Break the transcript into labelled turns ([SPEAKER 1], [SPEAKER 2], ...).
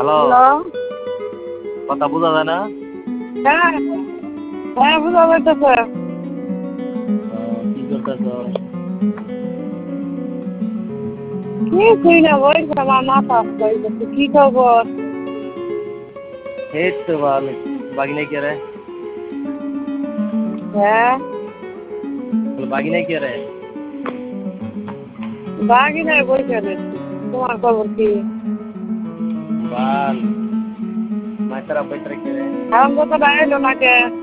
[SPEAKER 1] Hello,
[SPEAKER 2] hello.
[SPEAKER 1] কথা বোঝা যায় না?
[SPEAKER 2] হ্যাঁ, হ্যাঁ বুঝা যাইতেছে।
[SPEAKER 1] কি করতেছ?
[SPEAKER 2] কিছুই না, ওই আমার মাথা আসতে কি খবর?
[SPEAKER 1] এই তো ভালো। বাগিনা কে রে?
[SPEAKER 2] হ্যাঁ,
[SPEAKER 1] বাগিনা কে রে?
[SPEAKER 2] বাগি নাই বইসা রয়েছি। তোমার খবর কি?
[SPEAKER 1] বাল। মাইতারা বৈতরা কে রে?
[SPEAKER 2] এখন তো এলো না কে?